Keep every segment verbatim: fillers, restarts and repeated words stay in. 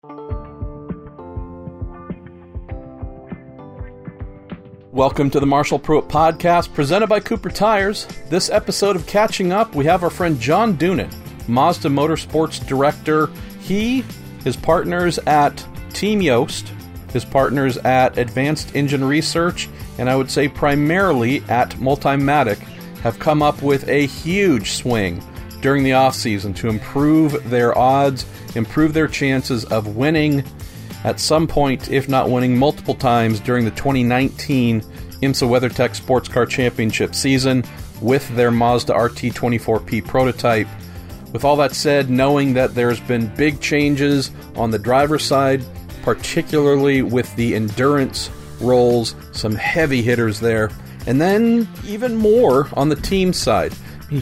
Welcome to the Marshall Pruitt Podcast, presented by Cooper Tires. This episode of Catching Up, we have our friend John Doonan, Mazda Motorsports Director. He, his partners at Team Yost, his partners at Advanced Engine Research, and I would say primarily at Multimatic, have come up with a huge swing during the off-season to improve their odds, improve their chances of winning at some point, if not winning multiple times during the twenty nineteen IMSA WeatherTech Sports Car Championship season with their Mazda R T twenty-four P prototype. With all that said, knowing that there's been big changes on the driver's side, particularly with the endurance roles, some heavy hitters there, and then even more on the team side.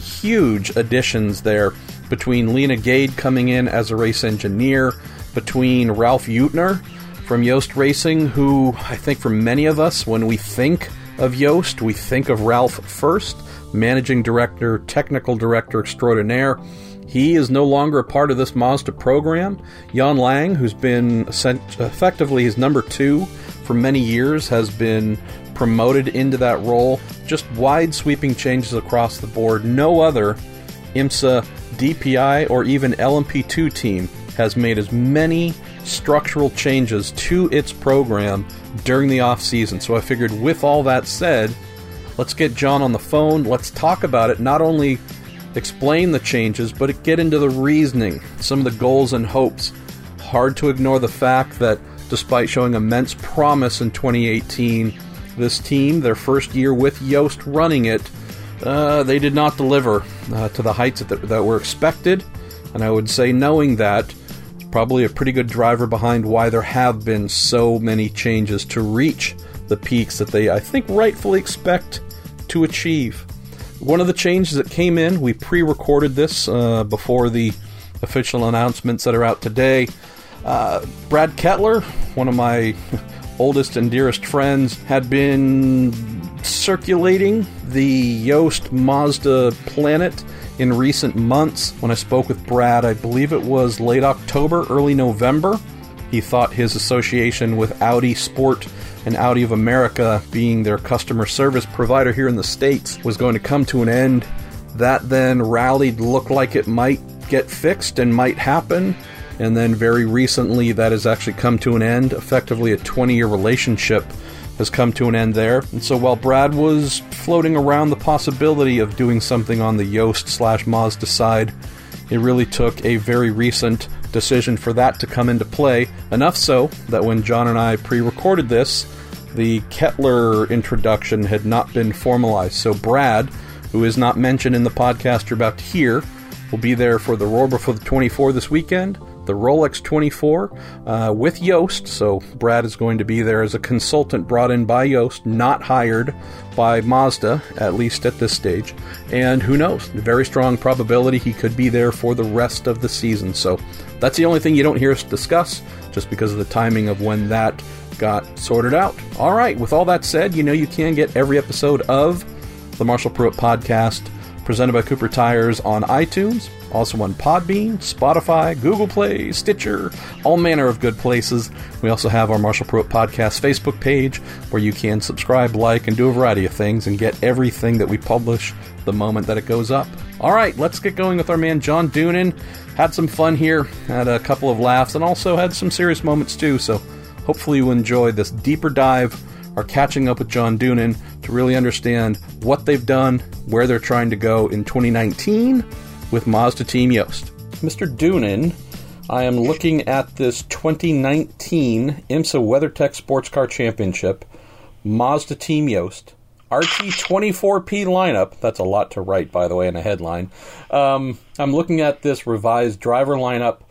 Huge additions there between Lena Gade coming in as a race engineer, between Ralph Eutner from Yost Racing, who I think for many of us, when we think of Yost, we think of Ralph first, managing director, technical director extraordinaire. He is no longer a part of this Mazda program. Jan Lang, who's been effectively his number two for many years, has been promoted into that role. Just wide sweeping changes across the board. No other IMSA, D P I, or even L M P two team has made as many structural changes to its program during the off-season. So I figured with all that said, let's get John on the phone. Let's talk about it. Not only explain the changes, but get into the reasoning, some of the goals and hopes. Hard to ignore the fact that despite showing immense promise in twenty eighteen, this team, their first year with Yost running it, uh, they did not deliver uh, to the heights that, that were expected. And I would say, knowing that, probably a pretty good driver behind why there have been so many changes to reach the peaks that they, I think, rightfully expect to achieve. One of the changes that came in, we pre-recorded this uh, before the official announcements that are out today. Uh, Brad Kettler, one of my oldest and dearest friends, had been circulating the Yost Mazda planet in recent months. When I spoke with Brad, I believe it was late October, early November, he thought his association with Audi Sport and Audi of America, being their customer service provider here in the States, was going to come to an end. That then rallied, looked like it might get fixed and might happen. And then very recently, that has actually come to an end. Effectively, a twenty-year relationship has come to an end there. And so while Brad was floating around the possibility of doing something on the Yost slash Mazda side, it really took a very recent decision for that to come into play. Enough so that when John and I pre-recorded this, the Kettler introduction had not been formalized. So Brad, who is not mentioned in the podcast you're about to hear, will be there for the Roar Before the twenty-four this weekend, the Rolex twenty-four uh, with Yost. So Brad is going to be there as a consultant brought in by Yost, not hired by Mazda, at least at this stage. And who knows, very strong probability he could be there for the rest of the season. So that's the only thing you don't hear us discuss, just because of the timing of when that got sorted out. All right, with all that said, you know you can get every episode of the Marshall Pruitt Podcast presented by Cooper Tires on iTunes, also on Podbean, Spotify, Google Play, Stitcher, all manner of good places. We also have our Marshall Pruitt Podcast Facebook page where you can subscribe, like, and do a variety of things and get everything that we publish the moment that it goes up. All right, let's get going with our man John Doonan. Had some fun here, had a couple of laughs, and also had some serious moments too, so hopefully you enjoy this deeper dive, or catching up with John Doonan, to really understand what they've done, where they're trying to go in twenty nineteen with Mazda Team Yost. Mister Doonan, I am looking at this twenty nineteen IMSA WeatherTech Sports Car Championship, Mazda Team Yost, R T twenty-four P lineup. That's a lot to write, by the way, in a headline. Um, I'm looking at this revised driver lineup.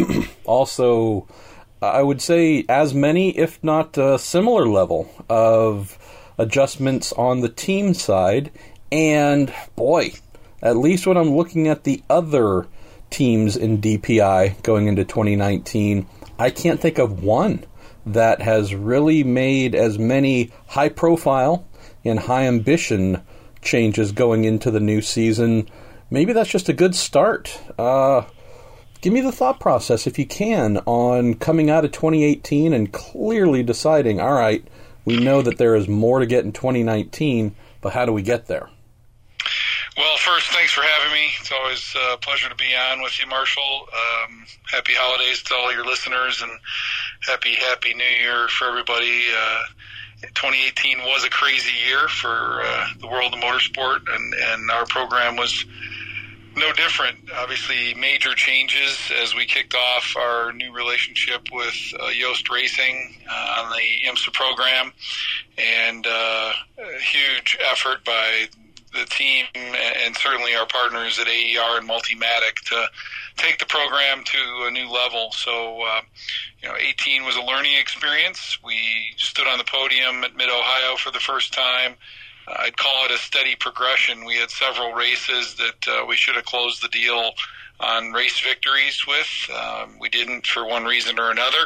Also, I would say as many, if not a similar level of adjustments on the team side. And boy, at least when I'm looking at the other teams in D P I going into twenty nineteen, I can't think of one that has really made as many high-profile and high-ambition changes going into the new season. Maybe that's just a good start. Uh, give me the thought process, if you can, on coming out of twenty eighteen and clearly deciding, all right, we know that there is more to get in twenty nineteen, but how do we get there? Well, first, thanks for having me. It's always a pleasure to be on with you, Marshall. Um, happy holidays to all your listeners, and happy, happy New Year for everybody. Uh, twenty eighteen was a crazy year for uh, the world of motorsport, and, and our program was no different. Obviously, major changes as we kicked off our new relationship with uh, Yost Racing uh, on the IMSA program, and uh, a huge effort by the team and certainly our partners at A E R and Multimatic to take the program to a new level. So, uh, you know, eighteen was a learning experience. We stood on the podium at Mid-Ohio for the first time. Uh, I'd call it a steady progression. We had several races that uh, we should have closed the deal on race victories with. Um, we didn't for one reason or another.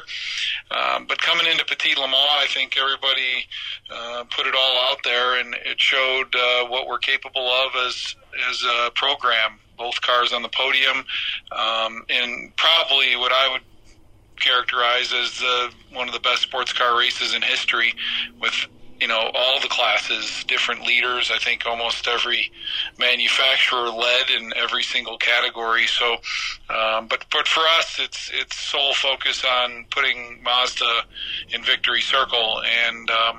Um, but coming into Petit Le Mans, I think everybody uh, put it all out there, and it showed uh, what we're capable of as as a program. Both cars on the podium, um, and probably what I would characterize as uh, one of the best sports car races in history, with you know, all the classes, different leaders. I think almost every manufacturer led in every single category. So, um, but but for us, it's it's sole focus on putting Mazda in victory circle, and um,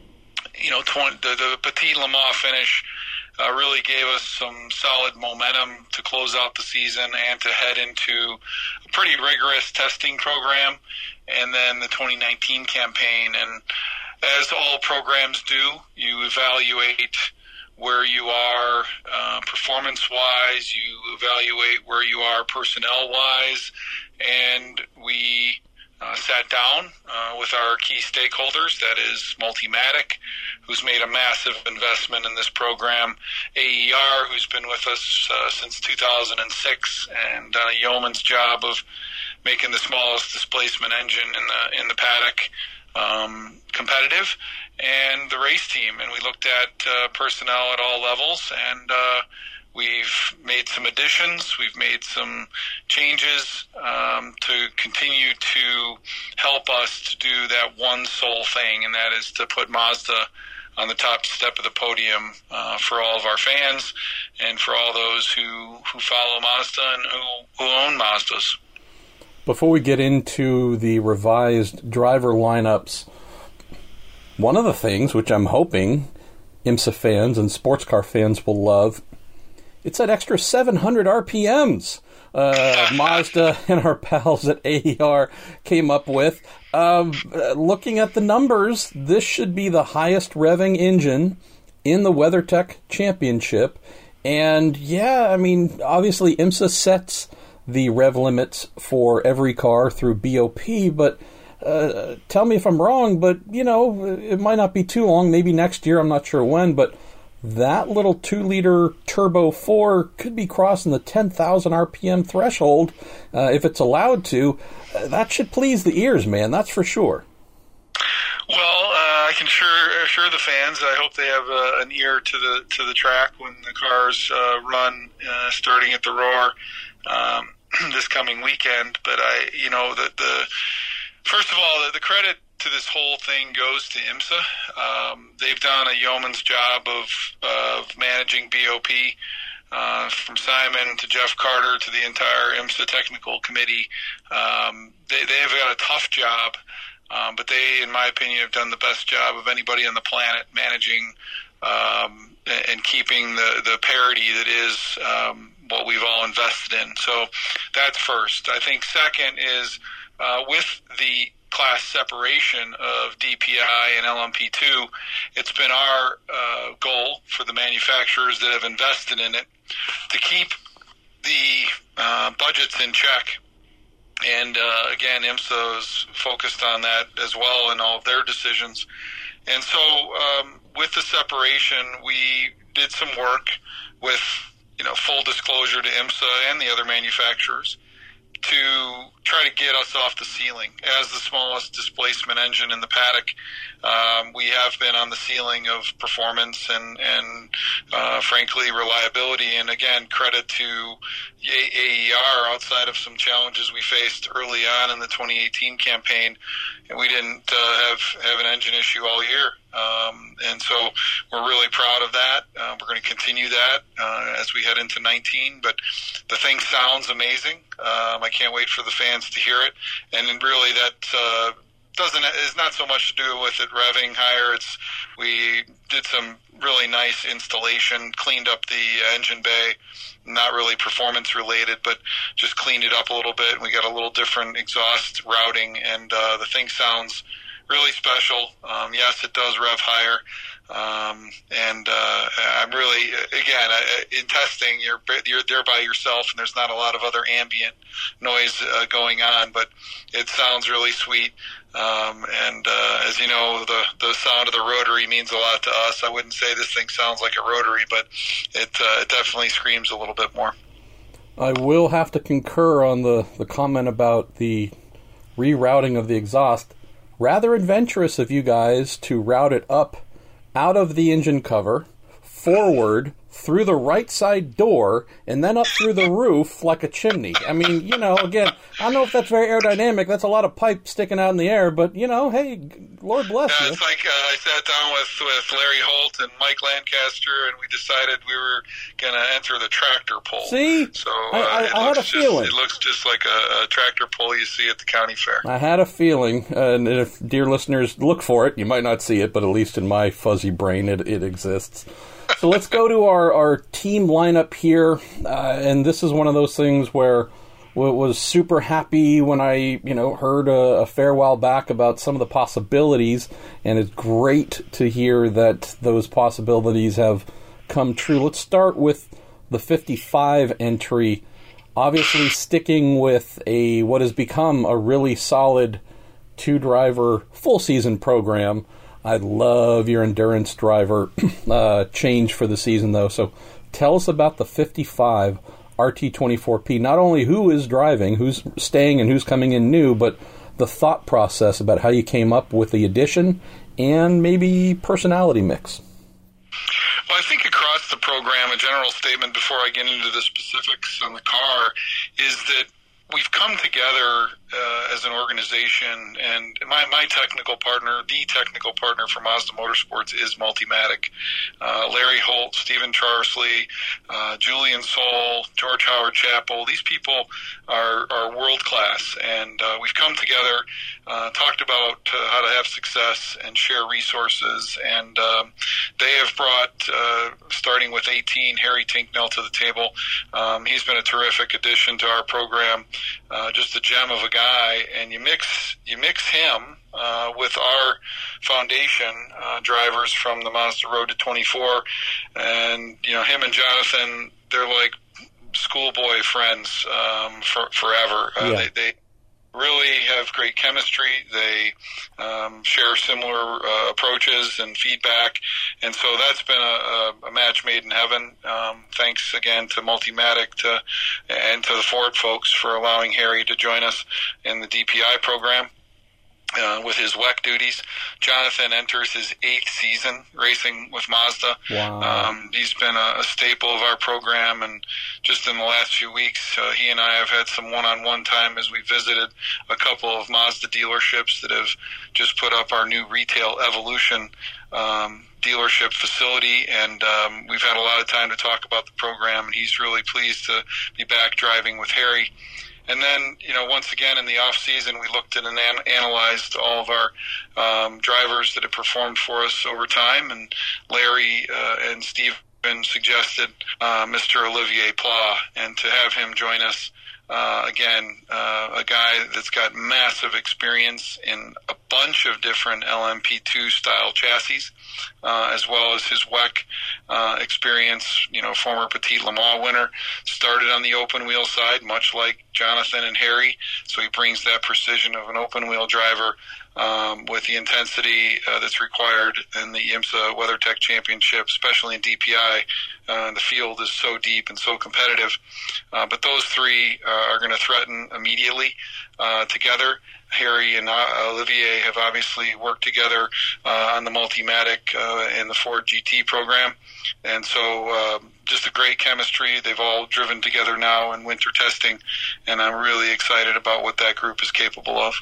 you know, twenty, the, the Petit Le Mans finish uh, really gave us some solid momentum to close out the season and to head into a pretty rigorous testing program, and then the twenty nineteen campaign. And as all programs do, you evaluate where you are uh, performance-wise, you evaluate where you are personnel-wise, and we uh, sat down uh, with our key stakeholders, that is Multimatic, who's made a massive investment in this program, A E R, who's been with us uh, since two thousand six and done a yeoman's job of making the smallest displacement engine in the in the paddock Um, competitive, and the race team. And we looked at uh, personnel at all levels, and uh, we've made some additions, we've made some changes um, to continue to help us to do that one sole thing, and that is to put Mazda on the top step of the podium uh, for all of our fans and for all those who, who follow Mazda and who, who own Mazdas. Before we get into the revised driver lineups, one of the things which I'm hoping IMSA fans and sports car fans will love, it's that extra seven hundred R P Ms uh, Mazda and our pals at A E R came up with. Um, looking at the numbers, this should be the highest revving engine in the WeatherTech Championship. And yeah, I mean, obviously IMSA sets the rev limits for every car through B O P, but uh, tell me if I'm wrong, but, you know, it might not be too long, maybe next year, I'm not sure when, but that little two liter Turbo four could be crossing the ten thousand R P M threshold uh, if it's allowed to. Uh, that should please the ears, man, that's for sure. Well, uh, I can sure assure the fans. I hope they have uh, an ear to the to the track when the cars uh, run, uh, starting at the Roar um, this coming weekend. But I, you know, the, the first of all, the, the credit to this whole thing goes to IMSA. Um, they've done a yeoman's job of of managing B O P. Uh, from Simon to Jeff Carter to the entire IMSA technical committee. Um, they, they've got a tough job. Um, but they, in my opinion, have done the best job of anybody on the planet managing um, and keeping the, the parity that is um, what we've all invested in. So that's first. I think second is uh, with the class separation of D P I and L M P two, it's been our uh, goal for the manufacturers that have invested in it to keep the uh, budgets in check. And, uh, again, IMSA is focused on that as well in all of their decisions. And so um, with the separation, we did some work with, you know, full disclosure to IMSA and the other manufacturers. to try to get us off the ceiling. As the smallest displacement engine in the paddock, um, we have been on the ceiling of performance and, and uh, frankly, reliability. And again, credit to A E R outside of some challenges we faced early on in the twenty eighteen campaign. And we didn't uh, have, have an engine issue all year. Um, and so we're really proud of that. Uh, we're going to continue that uh, as we head into nineteen. But the thing sounds amazing. Um, I can't wait for the fans to hear it. And really that uh, doesn't is not so much to do with it revving higher. It's we did some really nice installation, cleaned up the engine bay. Not really performance related, but just cleaned it up a little bit. We got a little different exhaust routing, and uh, the thing sounds really special. Um, yes, it does rev higher. Um, and uh, I'm really, again, I, in testing, you're you're there by yourself, and there's not a lot of other ambient noise uh, going on, but it sounds really sweet. Um, and uh, as you know, the the sound of the rotary means a lot to us. I wouldn't say this thing sounds like a rotary, but it, uh, it definitely screams a little bit more. I will have to concur on the, the comment about the rerouting of the exhaust. Rather adventurous of you guys to route it up out of the engine cover, forward, through the right side door, and then up through the roof like a chimney. I mean, you know, again, I don't know if that's very aerodynamic. That's a lot of pipe sticking out in the air, but, you know, hey, Lord bless yeah, you. It's like uh, I sat down with, with Larry Holt and Mike Lancaster, and we decided we were going to enter the tractor pull. See? So uh, I, I, it I had a just, feeling. It looks just like a, a tractor pull you see at the county fair. I had a feeling, and if dear listeners look for it, you might not see it, but at least in my fuzzy brain it, it exists. So let's go to our, our team lineup here, uh, and this is one of those things where I was super happy when I, you know, heard a, a fair while back about some of the possibilities, and it's great to hear that those possibilities have come true. Let's start with the fifty-five entry, obviously sticking with a what has become a really solid two-driver full-season program. I love your endurance driver uh, change for the season, though. So tell us about the fifty-five R T twenty-four P. Not only who is driving, who's staying, and who's coming in new, but the thought process about how you came up with the addition and maybe personality mix. Well, I think across the program, a general statement before I get into the specifics on the car is that we've come together uh, as an organization, and my, my technical partner, the technical partner for Mazda Motorsports is Multimatic. Uh, Larry Holt, Stephen Charsley, uh, Julian Soul, George Howard Chappell, these people are, are world-class, and uh, we've come together, uh, talked about uh, how to have success and share resources, and um, they have brought, uh, starting with eighteen, Harry Tinknell to the table. Um, he's been a terrific addition to our program. Uh, just a gem of a guy, and you mix you mix him uh, with our foundation uh, drivers from the Mazda Road to twenty-four, and you know him and Jonathan, they're like schoolboy friends um, for, forever. Uh, yeah. They, they really have great chemistry. They um, share similar uh, approaches and feedback, and so that's been a, a match made in heaven. Um, thanks again to Multimatic to, and to the Ford folks for allowing Harry to join us in the D P I program. Uh, with his W E C duties. Jonathan enters his eighth season racing with Mazda. Wow. Um, he's been a, a staple of our program, and just in the last few weeks, uh, he and I have had some one-on-one time as we visited a couple of Mazda dealerships that have just put up our new Retail Evolution um, dealership facility, and um, we've had a lot of time to talk about the program, and he's really pleased to be back driving with Harry. And then, you know, once again in the off season, we looked at and an- analyzed all of our um, drivers that have performed for us over time. And Larry uh, and Steven suggested uh, Mister Olivier Pla, and to have him join us. Uh, again, uh, a guy that's got massive experience in a bunch of different L M P two style chassis, uh, as well as his W E C uh, experience. You know, former Petit Le Mans winner, started on the open wheel side, much like Jonathan and Harry. So he brings that precision of an open wheel driver um, with the intensity uh, that's required in the IMSA WeatherTech Championship, especially in D P I. Uh, the field is so deep and so competitive. Uh, but those three are uh, are going to threaten immediately uh, together. Harry and uh, Olivier have obviously worked together uh, on the Multimatic uh, in the Ford G T program, and so uh, just a great chemistry. They've all driven together now in winter testing, and I'm really excited about what that group is capable of.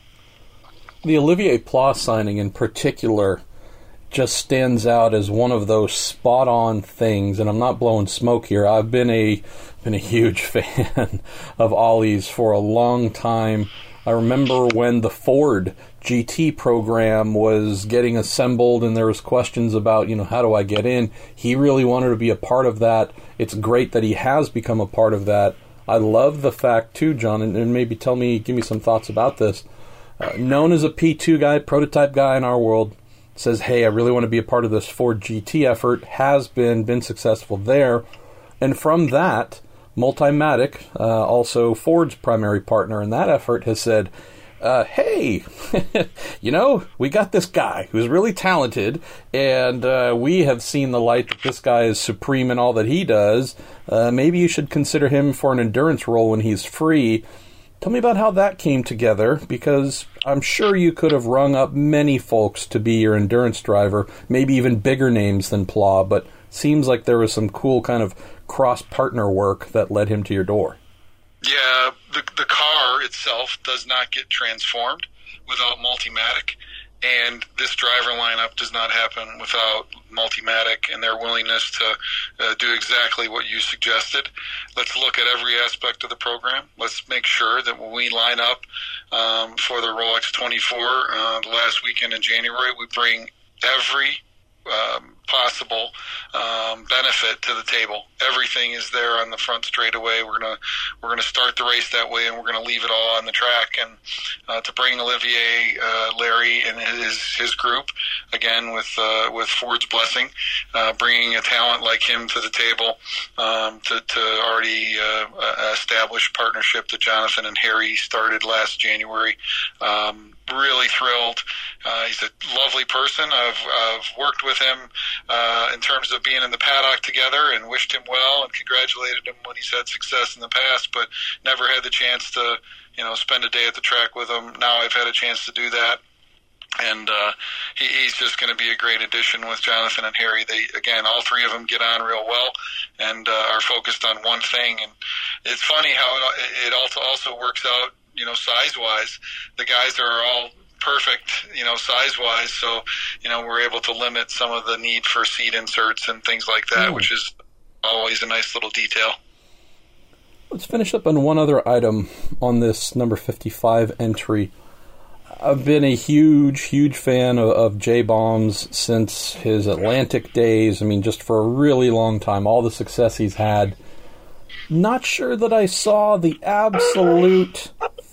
The Olivier Pla signing in particular just stands out as one of those spot-on things, and I'm not blowing smoke here. I've been a been a huge fan of Ollie's for a long time. I remember when the Ford G T program was getting assembled and there was questions about, you know, how do I get in? He really wanted to be a part of that. It's great that he has become a part of that. I love the fact, too, John, and, and maybe tell me, give me some thoughts about this. Uh, known as a P two guy, prototype guy in our world, says, hey, I really want to be a part of this Ford G T effort, has been, been successful there. And from that, Multimatic, uh, also Ford's primary partner in that effort, has said, uh, hey, you know, we got this guy who's really talented, and uh, we have seen the light that this guy is supreme in all that he does. Uh, maybe you should consider him for an endurance role when he's free. Tell me about how that came together, because I'm sure you could have rung up many folks to be your endurance driver, maybe even bigger names than Pla, but seems like there was some cool kind of cross-partner work that led him to your door. Yeah, the the car itself does not get transformed without Multimatic, and this driver lineup does not happen without Multimatic and their willingness to uh, do exactly what you suggested. Let's look at every aspect of the program. Let's make sure that when we line up um, for the Rolex twenty-four uh, the last weekend in January, we bring every um, possible um, benefit to the table. Everything is there on the front straightaway. We're gonna we're gonna start the race that way, and we're gonna leave it all on the track. And uh, to bring Olivier, uh, Larry, and his his group again with uh, with Ford's blessing, uh, bringing a talent like him to the table, um, to to already uh, establish partnership that Jonathan and Harry started last January. Um, really thrilled. Uh, he's a lovely person. I've I've worked with him uh, in terms of being in the paddock together, and wished him well and congratulated him when he's had success in the past, but never had the chance to, you know, spend a day at the track with him. Now I've had a chance to do that. And uh, he, he's just going to be a great addition with Jonathan and Harry. They, again, all three of them get on real well and uh, are focused on one thing. And it's funny how it, it also also works out, you know, size-wise. The guys are all perfect, you know, size-wise. So, you know, we're able to limit some of the need for seat inserts and things like that, mm. which is always a nice little detail. Let's finish up on one other item on this number fifty-five entry. I've been a huge, huge fan of, of J-Bombs since his Atlantic days. I mean, just for a really long time, all the success he's had. Not sure that I saw the absolute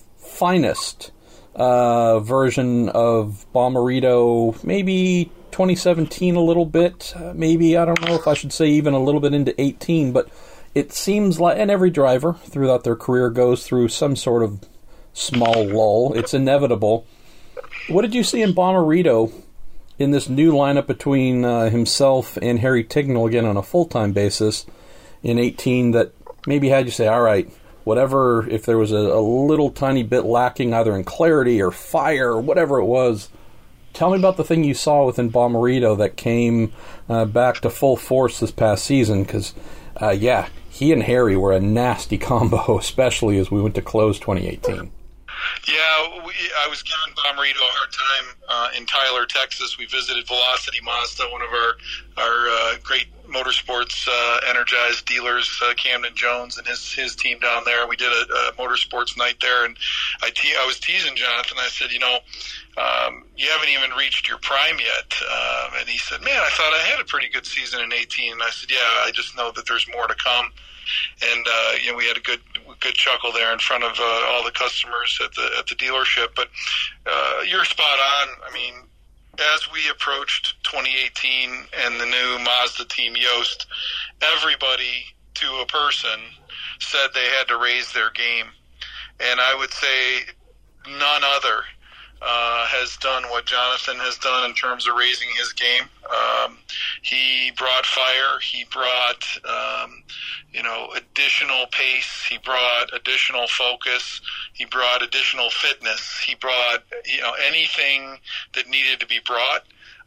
finest uh, version of Bommarito, maybe twenty seventeen a little bit. Uh, maybe, I don't know if I should say even a little bit into eighteen, but it seems like, and every driver throughout their career goes through some sort of small lull. It's inevitable. What did you see in Bommarito in this new lineup between uh, himself and Harry Tignall, again on a full-time basis, in eighteen that maybe had you say, all right, whatever, if there was a, a little tiny bit lacking either in clarity or fire or whatever it was, tell me about the thing you saw within Bommarito that came uh, back to full force this past season, because, uh, yeah, he and Harry were a nasty combo, especially as we went to close twenty eighteen. Yeah, we, I was giving Bommarito a hard time uh, in Tyler, Texas. We visited Velocity Mazda, one of our our uh, great motorsports uh, energized dealers, uh, Camden Jones and his his team down there. We did a, a motorsports night there, and I te- I was teasing Jonathan. I said, you know, um, you haven't even reached your prime yet. Um, and he said, man, I thought I had a pretty good season in eighteen. And I said, yeah, I just know that there's more to come. And uh, you know, we had a good good chuckle there in front of uh, all the customers at the at the dealership. But uh, you're spot on. I mean, as we approached twenty eighteen and the new Mazda team Yost, everybody to a person said they had to raise their game, and I would say none other uh, has has done what Jonathan has done in terms of raising his game. Um, he brought fire. He brought, um, you know, additional pace. He brought additional focus. He brought additional fitness. He brought, you know, anything that needed to be brought.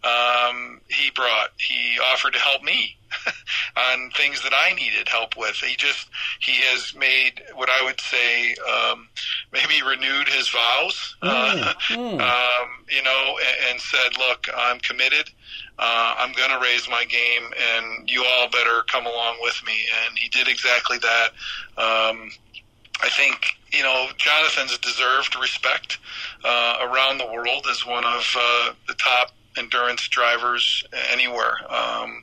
Um, he brought, he offered to help me on things that I needed help with. He just, he has made what I would say, um, maybe renewed his vows, mm, uh, mm. um, you know, and, and said, look, I'm committed. Uh, I'm going to raise my game and you all better come along with me. And he did exactly that. Um, I think, you know, Jonathan's deserved respect, uh, around the world as one of, uh, the top endurance drivers anywhere. Um,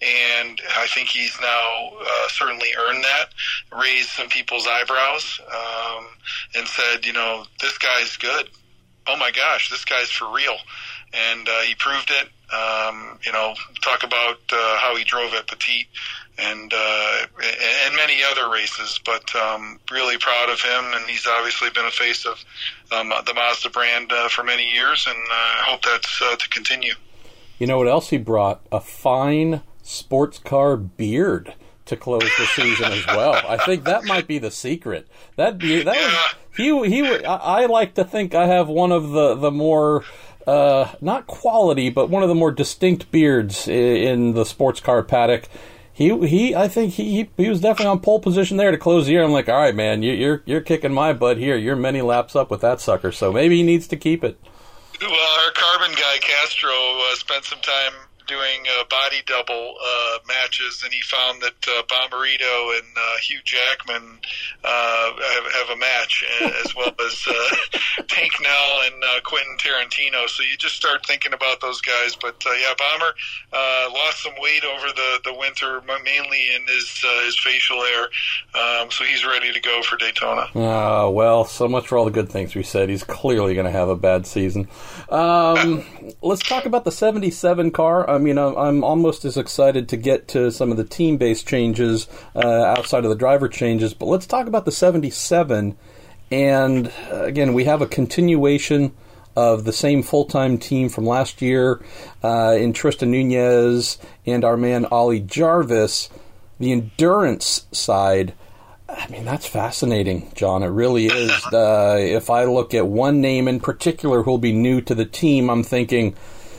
and I think he's now uh, certainly earned that, raised some people's eyebrows, um, and said, you know, this guy's good. Oh my gosh, this guy's for real. And uh, he proved it. Um, you know, talk about uh, how he drove at Petit and uh, and many other races, but um, really proud of him. And he's obviously been a face of um, the Mazda brand uh, for many years, and I uh, hope that's uh, to continue. You know what else he brought? A fine sports car beard to close the season as well. I think that might be the secret. That beard, that yeah. was, he he. I, I like to think I have one of the the more. Uh, not quality, but one of the more distinct beards in, in the sports car paddock. He, he, I think he, he was definitely on pole position there to close the year. I'm like, all right, man, you, you're, you're kicking my butt here. You're many laps up with that sucker, so maybe he needs to keep it. Well, our carbon guy Castro uh, spent some time doing uh, body double uh, matches, and he found that uh, Bomberito and uh, Hugh Jackman uh, have, have a match, as well as uh, Tank Nell and uh, Quentin Tarantino. So you just start thinking about those guys. But uh, yeah, Bomber uh, lost some weight over the, the winter, mainly in his uh, his facial hair. Um, so he's ready to go for Daytona. Ah, uh, well, so much for all the good things we said. He's clearly going to have a bad season. Um, let's talk about the seventy-seven car. I mean, I'm almost as excited to get to some of the team-based changes uh, outside of the driver changes, but let's talk about the seventy-seven. And uh, again, we have a continuation of the same full-time team from last year uh, in Tristan Nunez and our man Ollie Jarvis. The endurance side, I mean, that's fascinating, John. It really is. Uh, if I look at one name in particular who'll be new to the team, I'm thinking,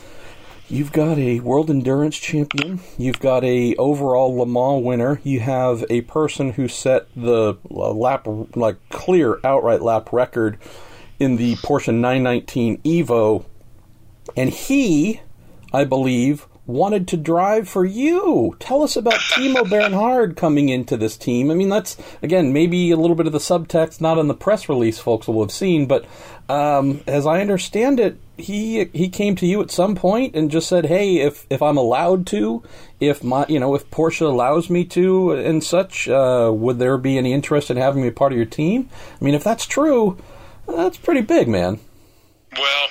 you've got a world endurance champion. You've got a overall Le Mans winner. You have a person who set the lap, like clear outright lap record in the Porsche nine nineteen Evo. And he, I believe, wanted to drive for you. Tell us about Timo Bernhard coming into this team. I mean, that's, again, maybe a little bit of the subtext, not in the press release folks will have seen, but um, as I understand it, he he came to you at some point and just said, hey, if, if I'm allowed to, if my you know, if Porsche allows me to and such, uh, would there be any interest in having me a part of your team? I mean, if that's true, that's pretty big, man. Well,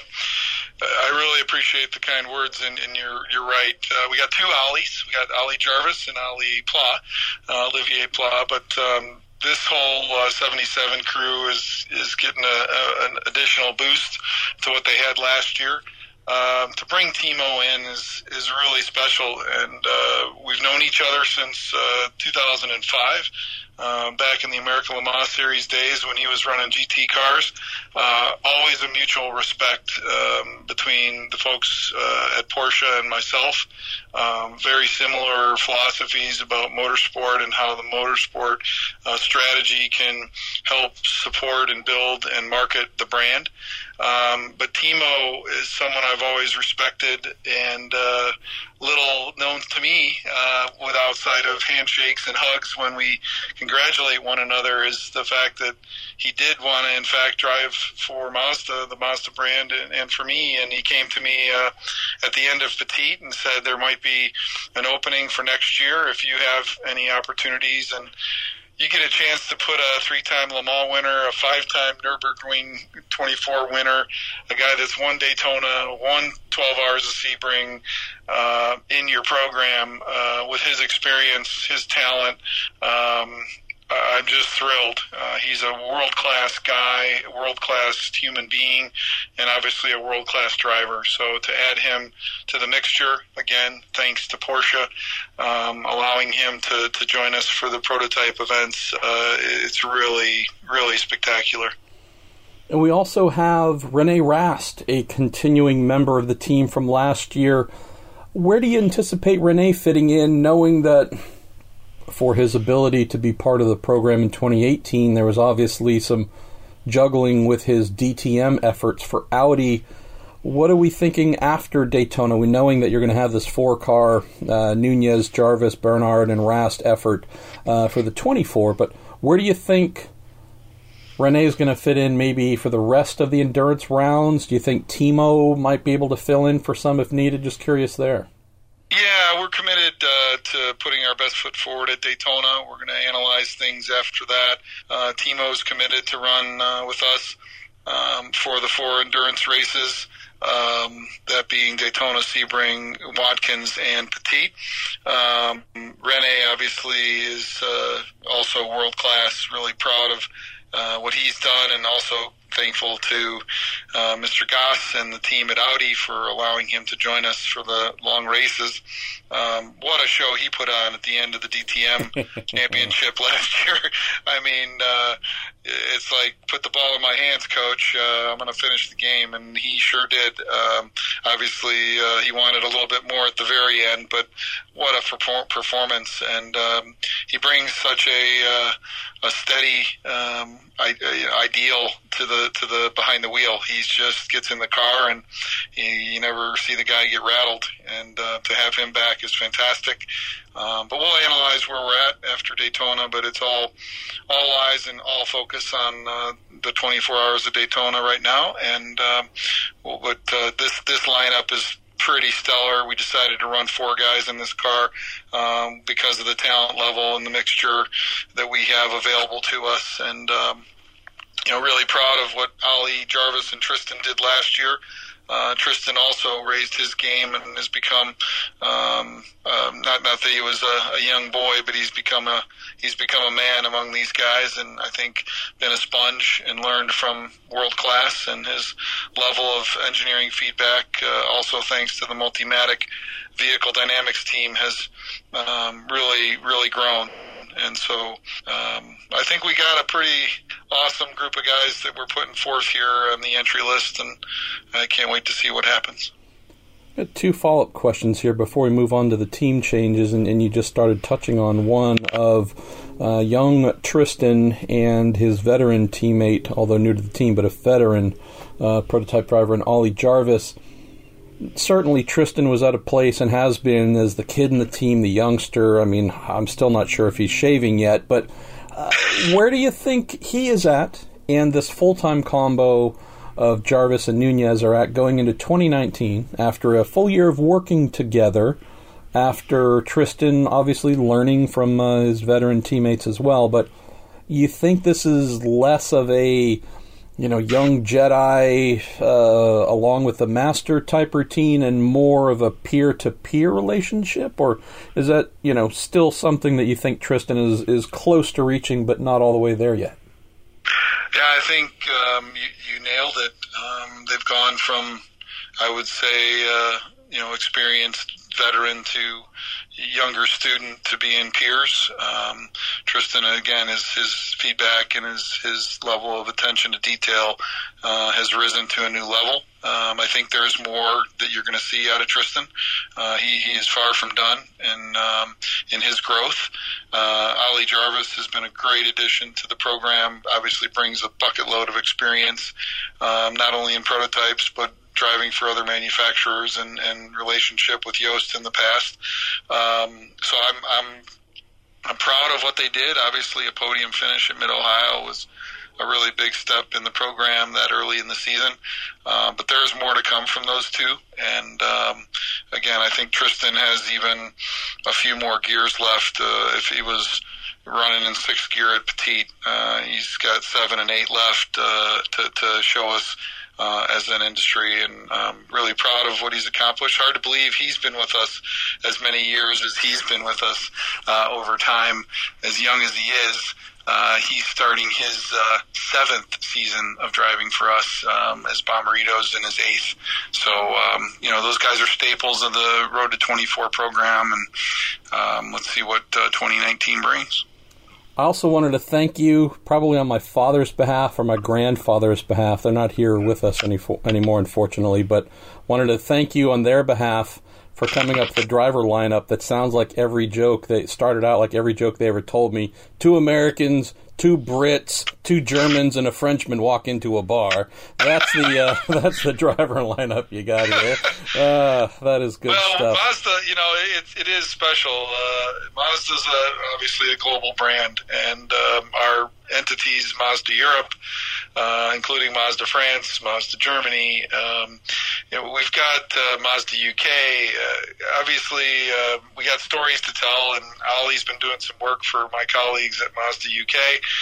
I really appreciate the kind words, and, and you're you're right. Uh, we got two Ollies. We got Ollie Jarvis and Ollie Pla, uh, Olivier Pla. But um, this whole uh, seventy-seven crew is is getting a, a, an additional boost to what they had last year. Um, to bring Timo in is is really special, and uh, we've known each other since uh, two thousand five. Uh, back in the American Le Mans Series days when he was running G T cars. Uh, always a mutual respect um, between the folks uh, at Porsche and myself. Um, very similar philosophies about motorsport and how the motorsport uh, strategy can help support and build and market the brand. Um, but Timo is someone I've always respected, and uh, little known to me, uh, with outside of handshakes and hugs when we congratulate one another, is the fact that he did want to, in fact, drive for Mazda, the Mazda brand, and, and for me. And he came to me uh, at the end of Petit and said there might be an opening for next year if you have any opportunities. And you get a chance to put a three-time Le Mans winner, a five-time Nürburgring twenty-four winner, a guy that's won Daytona, won twelve hours of Sebring, uh, in your program uh, with his experience, his talent. Um, I'm just thrilled. Uh, he's a world-class guy, a world-class human being, and obviously a world-class driver. So to add him to the mixture, again, thanks to Porsche, um, allowing him to, to join us for the prototype events, uh, it's really, really spectacular. And we also have Rene Rast, a continuing member of the team from last year. Where do you anticipate Rene fitting in, knowing that for his ability to be part of the program in twenty eighteen, there was obviously some juggling with his D T M efforts for Audi? What are we thinking after Daytona? We knowing that you're going to have this four-car uh, Nunez, Jarvis, Bernard, and Rast effort uh, for the twenty-four, but where do you think Rene is going to fit in maybe for the rest of the endurance rounds? Do you think Timo might be able to fill in for some if needed? Just curious there. Yeah, we're committed uh, to putting our best foot forward at Daytona. We're going to analyze things after that. Uh, Timo's committed to run uh, with us um, for the four endurance races, um, that being Daytona, Sebring, Watkins, and Petit. Um, Rene obviously is uh, also world-class, really proud of uh, what he's done, and also thankful to uh, Mister Goss and the team at Audi for allowing him to join us for the long races. Um, what a show he put on at the end of the D T M championship last year. I mean, uh, it's like, put the ball in my hands, coach. Uh, I'm going to finish the game, and he sure did. Um, obviously, uh, he wanted a little bit more at the very end, but what a perform- performance. And um, he brings such a, uh, a steady um, I- ideal to the to the behind the wheel. He just gets in the car, and he, you never see the guy get rattled. And uh, to have him back is fantastic. Um, but we'll analyze where we're at after Daytona. But it's all all eyes and all focus on uh, the twenty-four hours of Daytona right now. And um, well, but uh, this this lineup is pretty stellar. We decided to run four guys in this car um, because of the talent level and the mixture that we have available to us. And um, you know, really proud of what Ali, Jarvis, and Tristan did last year. Uh, Tristan also raised his game and has become um, um, not not that he was a, a young boy, but he's become a he's become a man among these guys, and I think been a sponge and learned from world class. And his level of engineering feedback, uh, also thanks to the Multimatic Vehicle Dynamics team, has um, really really grown. And so um, I think we got a pretty awesome group of guys that we're putting forth here on the entry list, and I can't wait to see what happens. I got two follow-up questions here before we move on to the team changes, and, and you just started touching on one of uh, young Tristan and his veteran teammate, although new to the team, but a veteran uh, prototype driver, and Ollie Jarvis. Certainly Tristan was at a place and has been as the kid in the team, the youngster. I mean, I'm still not sure if he's shaving yet, but uh, where do you think he is at and this full-time combo of Jarvis and Nunez are at going into twenty nineteen after a full year of working together, after Tristan obviously learning from uh, his veteran teammates as well, but you think this is less of a you know, young Jedi uh, along with the master type routine and more of a peer-to-peer relationship? Or is that, you know, still something that you think Tristan is, is close to reaching but not all the way there yet? Yeah, I think um, you, you nailed it. Um, they've gone from, I would say, uh, you know, experienced veteran to younger student to being peers. Um, Tristan, again, his, his feedback and his, his level of attention to detail uh, has risen to a new level. Um, I think there's more that you're going to see out of Tristan. Uh, he, he is far from done in, um, in his growth. Uh, Ali Jarvis has been a great addition to the program, obviously brings a bucket load of experience, um, not only in prototypes, but driving for other manufacturers and, and relationship with Yost in the past. Um, so I'm, I'm, I'm proud of what they did. Obviously a podium finish at Mid-Ohio was a really big step in the program that early in the season. Uh, but there's more to come from those two. And, um, again, I think Tristan has even a few more gears left. Uh, if he was running in sixth gear at Petit, uh, he's got seven and eight left, uh, to, to show us, Uh, as an industry, and um, really proud of what he's accomplished. Hard to believe he's been with us as many years as he's been with us uh, over time, as young as he is. Uh, he's starting his uh, seventh season of driving for us um, as Bommarito's in his eighth. So, um, you know, those guys are staples of the Road to twenty-four program, and um, let's see what uh, twenty nineteen brings. I also wanted to thank you, probably on my father's behalf or my grandfather's behalf. They're not here with us any, anymore, unfortunately, but wanted to thank you on their behalf for coming up with the driver lineup that sounds like every joke. They started out like every joke they ever told me. Two Americans, two Brits, two Germans, and a Frenchman walk into a bar. That's the uh, that's the driver lineup you got here. Uh, that is good well, stuff. Well, Mazda, you know, it, it is special. Uh, Mazda's a, obviously a global brand, and um, our entities, Mazda Europe, uh, including Mazda France, Mazda Germany. Um, you know, we've got uh, Mazda U K. Uh, obviously, uh, we got stories to tell, and Ali's been doing some work for my colleagues at Mazda U K.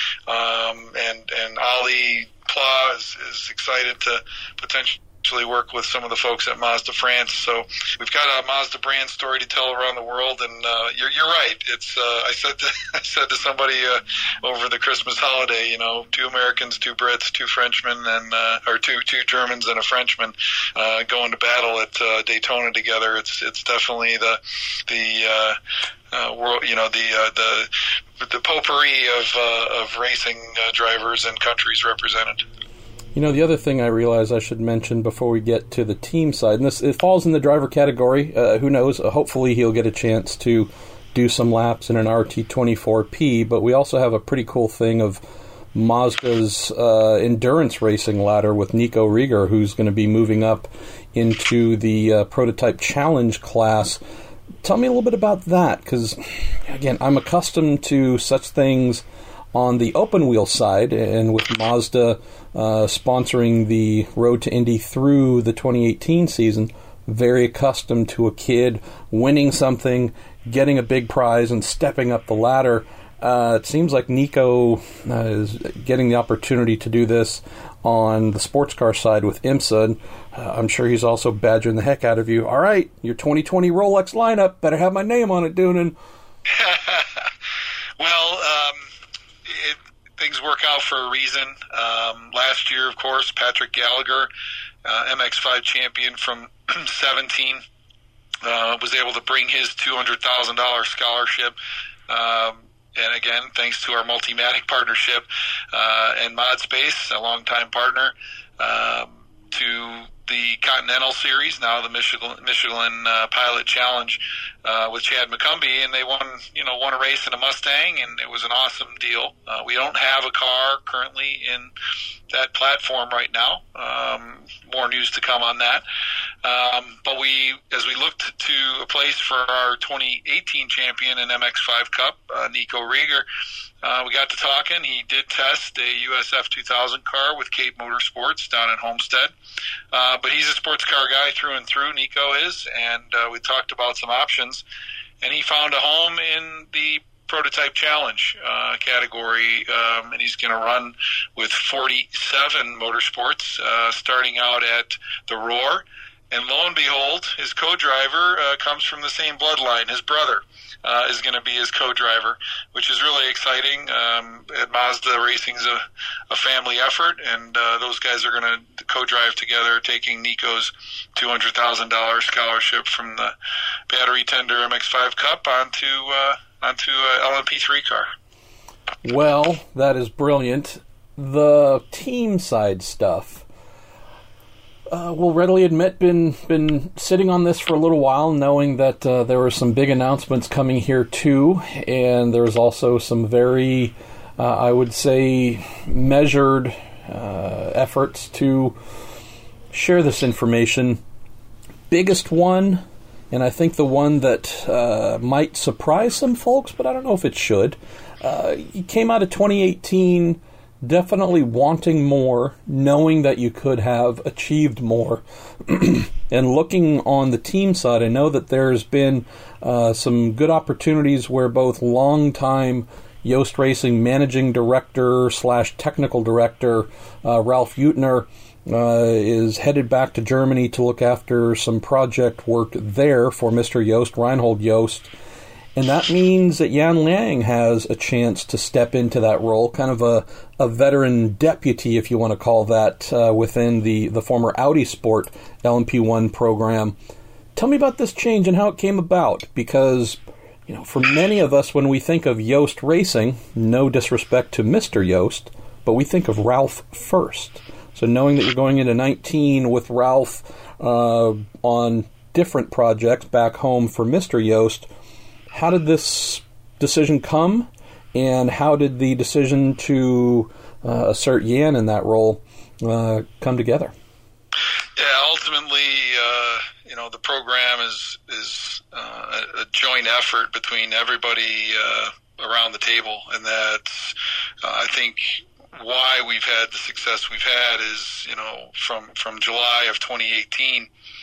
Um, and, and Ali Pla is, is excited to potentially work with some of the folks at Mazda France. So we've got a Mazda brand story to tell around the world, and uh, you're, you're right. It's uh, I said to, I said to somebody uh, over the Christmas holiday, you know, two Americans, two Brits, two Frenchmen, and uh, or two two Germans and a Frenchman uh, going to battle at uh, Daytona together. It's it's definitely the the uh, uh, world, you know, the uh, the the potpourri of uh, of racing uh, drivers and countries represented. You know, the other thing I realize I should mention before we get to the team side, and this it falls in the driver category. Uh, who knows? Uh, hopefully he'll get a chance to do some laps in an R T twenty-four P, but we also have a pretty cool thing of Mazda's uh, endurance racing ladder with Nico Rieger, who's going to be moving up into the uh, prototype challenge class. Tell me a little bit about that, because, again, I'm accustomed to such things on the open wheel side, and with Mazda uh, sponsoring the Road to Indy through the twenty eighteen season, very accustomed to a kid winning something, getting a big prize, and stepping up the ladder. Uh, it seems like Nico uh, is getting the opportunity to do this on the sports car side with IMSA. And, uh, I'm sure he's also badgering the heck out of you. All right, your twenty twenty Rolex lineup better have my name on it, Doonan. Well, um, it, things work out for a reason. Um, last year, of course, Patrick Gallagher, uh, M X five champion from seventeen, uh, was able to bring his two hundred thousand dollars scholarship. Um, and again, thanks to our Multimatic partnership uh, and ModSpace, a longtime partner, um, to the Continental Series, now the Michelin, Michelin uh, Pilot Challenge uh, with Chad McCumbee, and they won, you know, won a race in a Mustang, and it was an awesome deal. Uh, we don't have a car currently in that platform right now. Um, more news to come on that. Um, but we, as we looked to a place for our twenty eighteen champion in M X five Cup, uh, Nico Rieger, uh, we got to talking. He did test a U S F two thousand car with Cape Motorsports down in Homestead. Uh, but he's a sports car guy through and through, Nico is, and uh, we talked about some options, and he found a home in the prototype challenge uh, category, um, and he's going to run with forty-seven Motorsports, uh, starting out at the Roar. And lo and behold, his co-driver uh, comes from the same bloodline. His brother uh, is going to be his co-driver, which is really exciting. Um, at Mazda, racing's a, a family effort, and uh, those guys are going to co-drive together, taking Nico's two hundred thousand dollars scholarship from the battery tender M X five Cup onto uh, onto a L M P three car. Well, that is brilliant. The team side stuff. Uh, we'll readily admit, been been sitting on this for a little while, knowing that uh, there were some big announcements coming here too, and there's also some very, uh, I would say, measured uh, efforts to share this information. Biggest one, and I think the one that uh, might surprise some folks, but I don't know if it should. Uh, it came out of twenty eighteen. Definitely wanting more, knowing that you could have achieved more. And looking on the team side, I know that there's been uh, some good opportunities where both longtime Yost Racing managing director slash technical director uh, Ralph Eutner uh, is headed back to Germany to look after some project work there for Mister Yost, Reinhold Yost. And that means that Jan Liang has a chance to step into that role, kind of a, a veteran deputy, if you want to call that, uh, within the, the former Audi Sport L M P one program. Tell me about this change and how it came about, because, you know, for many of us, when we think of Joest Racing, no disrespect to Mister Joest, but we think of Ralph first. So knowing that you're going into nineteen with Ralph uh, on different projects back home for Mister Joest, how did this decision come, and how did the decision to uh, assert Jan in that role uh, come together? Yeah, ultimately, uh, you know, the program is is uh, a joint effort between everybody uh, around the table, and that's uh, I think why we've had the success we've had is, you know, from from July of twenty eighteen.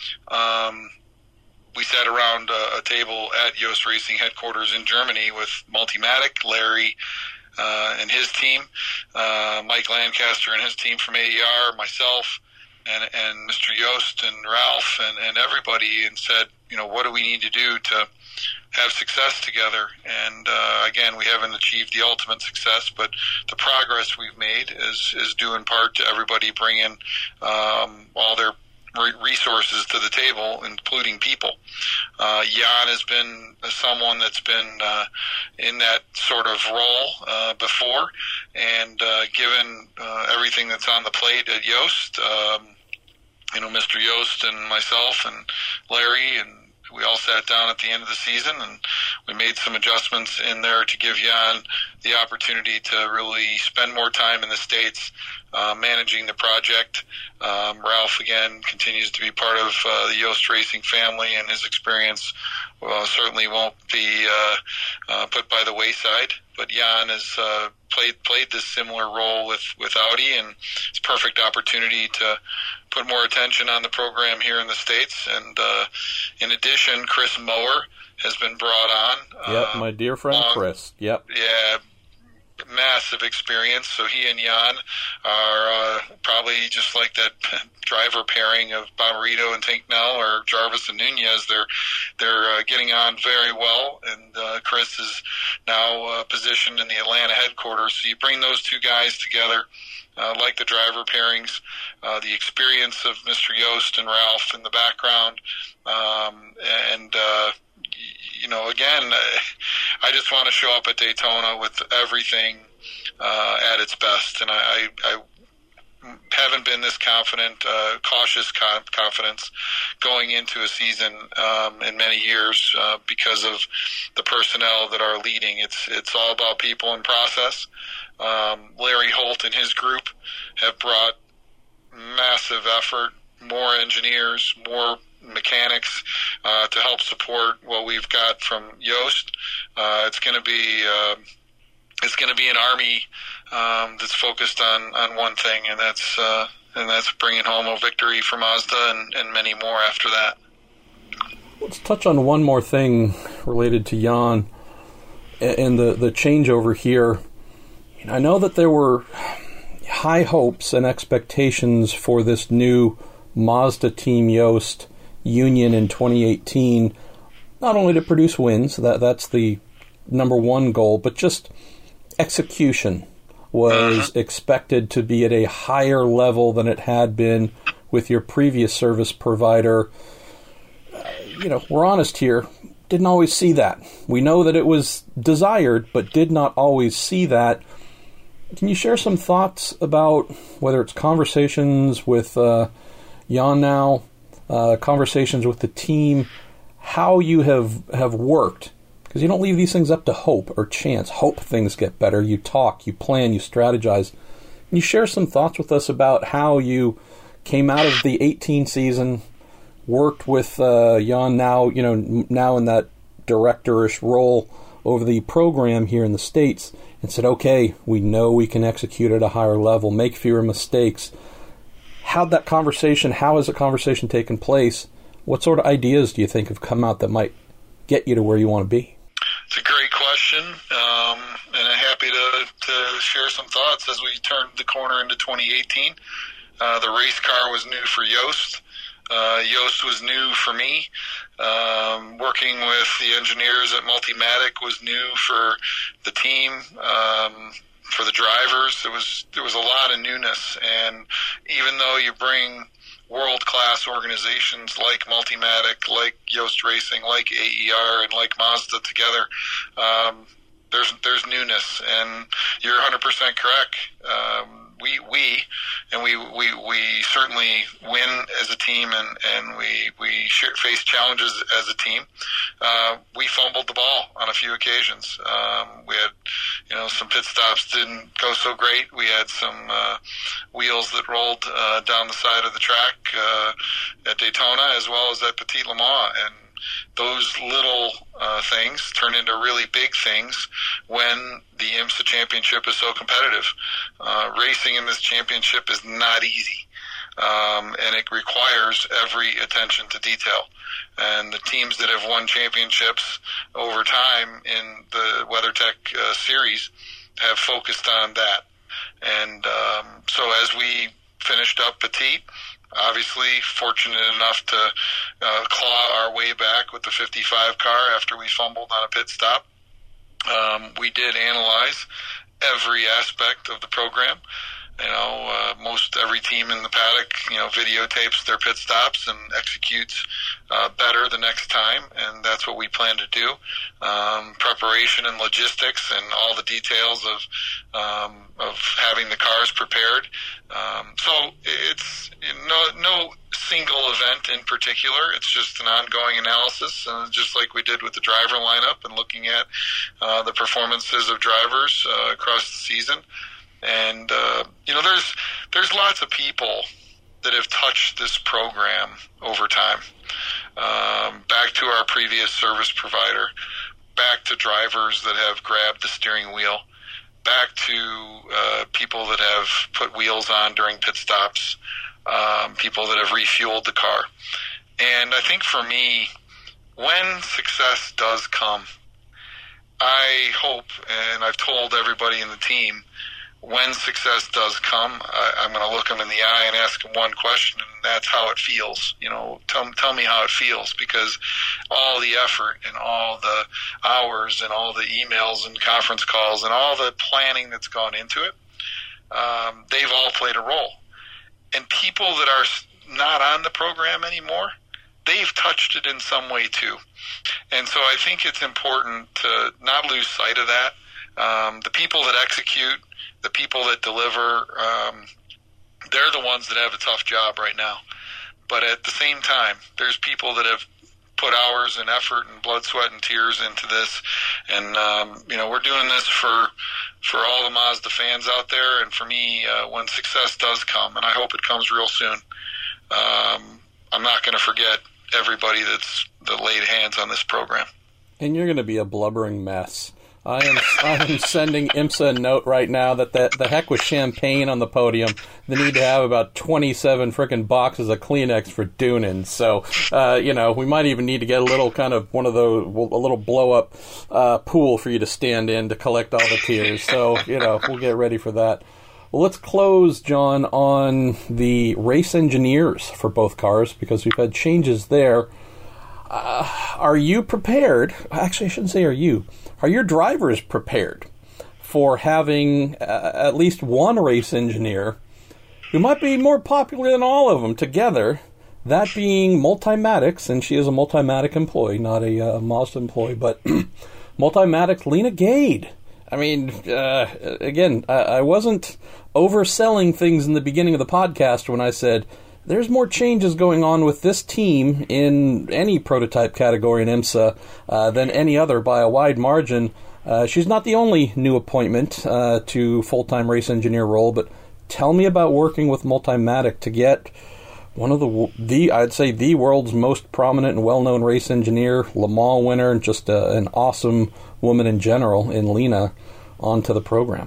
Um, We sat around a, a table at Joest Racing headquarters in Germany with Multimatic, Larry uh, and his team, uh, Mike Lancaster and his team from A E R, myself, and, and Mister Joest and Ralph and, and everybody, and said, you know, what do we need to do to have success together? And uh, again, we haven't achieved the ultimate success, but the progress we've made is, is due in part to everybody bringing um, all their resources to the table, including people. Uh, Jan has been someone that's been uh, in that sort of role uh, before, and uh, given uh, everything that's on the plate at Joest, um, you know, Mister Joest and myself and Larry, and we all sat down at the end of the season and we made some adjustments in there to give Jan the opportunity to really spend more time in the States uh, managing the project. Um, Ralph, again, continues to be part of uh, the Joest Racing family, and his experience uh, certainly won't be uh, uh, put by the wayside. But Jan has uh, played played this similar role with, with Audi, and it's a perfect opportunity to put more attention on the program here in the States. And uh, in addition, Chris Mower has been brought on. Yep, uh, my dear friend long, Chris. Yep. Yeah, massive experience. So he and Jan are uh, probably just like that driver pairing of Bomarito and Tinknell or Jarvis and Nunez. They're they're uh, getting on very well, and uh, Chris is now uh, positioned in the Atlanta headquarters. So you bring those two guys together, uh, like the driver pairings, uh, the experience of Mister Joest and Ralph in the background, um, and uh, you know, again, I just want to show up at Daytona with everything uh, at its best, and I, I, I haven't been this confident, uh, cautious confidence going into a season um, in many years uh, because of the personnel that are leading. It's it's all about people and process. Um, Larry Holt and his group have brought massive effort, more engineers, more mechanics uh, to help support what we've got from Joest. Uh, it's going to be uh, it's going to be an army um, that's focused on, on one thing, and that's uh, and that's bringing home a victory for Mazda and, and many more after that. Let's touch on one more thing related to Jan and the the changeover here. I know that there were high hopes and expectations for this new Mazda Team Joest union in twenty eighteen, not only to produce wins, that that's the number one goal, but just execution was uh-huh. expected to be at a higher level than it had been with your previous service provider. Uh, you know, we're honest here, didn't always see that. We know that it was desired, but did not always see that. Can you share some thoughts about whether it's conversations with uh, Jan now, Uh, conversations with the team, how you have, have worked? Because you don't leave these things up to hope or chance. Hope things get better. You talk, you plan, you strategize. Can you share some thoughts with us about how you came out of the eighteen season, worked with uh, Jan now, you know, now in that directorish role over the program here in the States, and said, okay, we know we can execute at a higher level, make fewer mistakes. How'd that conversation, how has the conversation taken place? What sort of ideas do you think have come out that might get you to where you want to be? It's a great question, um, and I'm happy to, to share some thoughts as we turned the corner into twenty eighteen. Uh, the race car was new for Joest. Uh, Yost was new for me. Um, working with the engineers at Multimatic was new for the team. Um, for the drivers, there was there was a lot of newness, and even though you bring world-class organizations like Multimatic, like Yost Racing, like A E R, and like Mazda together, um, there's there's newness, and you're one hundred percent correct. Um, we we and we, we we certainly win as a team, and and we we share, face challenges as a team. Uh, we fumbled the ball on a few occasions. Um, we had, you know, some pit stops didn't go so great. We had some uh, wheels that rolled uh, down the side of the track uh, at Daytona, as well as at Petit Le Mans, and those little uh, things turn into really big things when the IMSA championship is so competitive. Uh, racing in this championship is not easy, um, and it requires every attention to detail. And the teams that have won championships over time in the WeatherTech uh, series have focused on that. And um, so as we finished up Petit, obviously fortunate enough to uh, claw our way back with the fifty-five car after we fumbled on a pit stop. Um, we did analyze every aspect of the program. You know, uh, most every team in the paddock, you know, videotapes their pit stops and executes uh, better the next time, and that's what we plan to do. Um, preparation and logistics and all the details of um, of having the cars prepared. Um, so it's no no single event in particular. It's just an ongoing analysis, uh, just like we did with the driver lineup and looking at uh, the performances of drivers uh, across the season. And, uh, you know, there's there's lots of people that have touched this program over time. Um, back to our previous service provider, back to drivers that have grabbed the steering wheel, back to uh, people that have put wheels on during pit stops, um, people that have refueled the car. And I think for me, when success does come, I hope, and I've told everybody in the team, when success does come, I, I'm going to look them in the eye and ask them one question, and that's how it feels. You know, tell, tell me how it feels, because all the effort and all the hours and all the emails and conference calls and all the planning that's gone into it, um, they've all played a role. And people that are not on the program anymore, they've touched it in some way too. And so I think it's important to not lose sight of that. Um, the people that execute, the people that deliver, um, they're the ones that have a tough job right now. But at the same time, there's people that have put hours and effort and blood, sweat, and tears into this. And, um, you know, we're doing this for for all the Mazda fans out there. And for me, uh, when success does come, and I hope it comes real soon, um, I'm not going to forget everybody that's that laid hands on this program. And you're going to be a blubbering mess. I am I am sending IMSA a note right now that the, the heck with champagne on the podium. They need to have about twenty-seven frickin' boxes of Kleenex for Doonan. So, uh, you know, we might even need to get a little kind of one of those, a little blow-up uh, pool for you to stand in to collect all the tears. So, you know, we'll get ready for that. Well, let's close, John, on the race engineers for both cars, because we've had changes there. Uh, are you prepared? Actually, I shouldn't say are you. Are your drivers prepared for having uh, at least one race engineer who might be more popular than all of them together, that being Multimatic, and she is a Multimatic employee, not a uh, Mazda employee, but Multimatic Lena Gade. I mean, uh, again, I, I wasn't overselling things in the beginning of the podcast when I said there's more changes going on with this team in any prototype category in IMSA uh, than any other by a wide margin. Uh, she's not the only new appointment uh, to full-time race engineer role, but tell me about working with Multimatic to get one of the, the I'd say, the world's most prominent and well-known race engineer, Le Mans winner, and just uh, an awesome woman in general in Lena onto the program.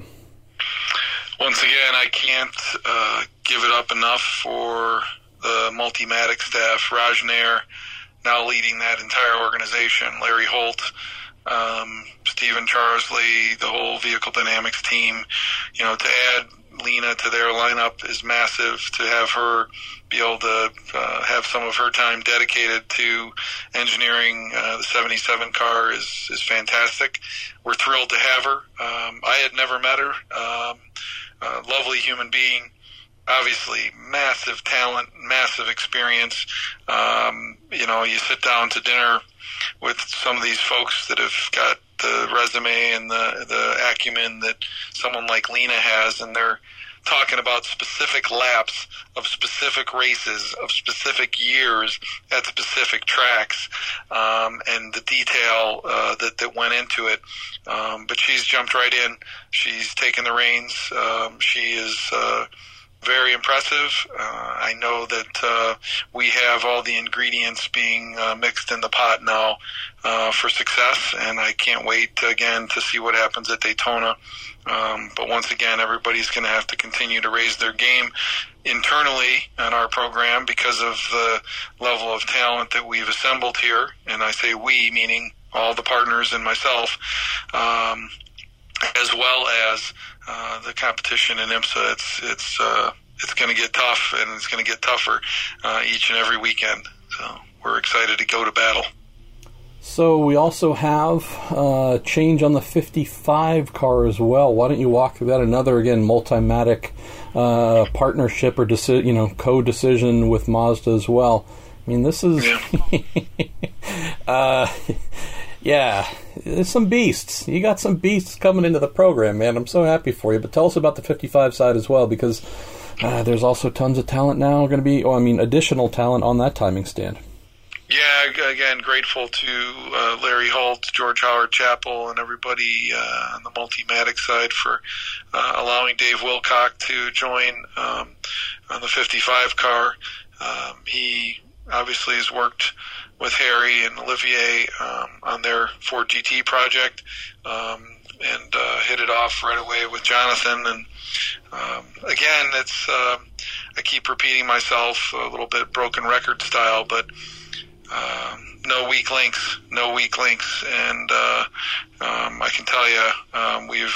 Once again, I can't uh, give it up enough for the Multimatic staff. Raj Nair now leading that entire organization. Larry Holt, um, Stephen Charsley, the whole Vehicle Dynamics team. You know, to add Lena to their lineup is massive. To have her be able to uh, have some of her time dedicated to engineering uh, the seventy-seven car is, is fantastic. We're thrilled to have her. Um, I had never met her. Um, a lovely human being. Obviously, massive talent, massive experience. Um, you know, you sit down to dinner with some of these folks that have got the resume and the, the acumen that someone like Lena has, and they're talking about specific laps of specific races of specific years at specific tracks, um, and the detail uh, that, that went into it. Um, but she's jumped right in. She's taken the reins. Um, she is uh, very impressive. Uh, I know that uh, we have all the ingredients being uh, mixed in the pot now uh, for success, and I can't wait again to see what happens at Daytona. Um, but once again, everybody's going to have to continue to raise their game internally in our program because of the level of talent that we've assembled here. And I say we, meaning all the partners and myself, um, as well as uh, the competition in IMSA. It's it's uh, it's going to get tough, and it's going to get tougher uh, each and every weekend. So we're excited to go to battle. So we also have uh, change on the fifty-five car as well. Why don't you walk through that? Another, again, Multimatic uh, partnership or deci- you know co-decision with Mazda as well. I mean, this is yeah. uh, yeah, there's some beasts. You got some beasts coming into the program, man. I'm so happy for you. But tell us about the fifty-five side as well, because uh, there's also tons of talent now going to be. Oh, I mean, additional talent on that timing stand. Yeah, again, grateful to uh, Larry Holt, George Howard Chapel, and everybody uh, on the Multimatic side for uh, allowing Dave Wilcock to join um, on the fifty-five car. Um, he obviously has worked with Harry and Olivier um, on their Ford G T project, um, and uh, hit it off right away with Jonathan. And um, again, it's uh, I keep repeating myself, a little bit broken record style, but Um, no weak links, no weak links, and uh, um, I can tell you um, we've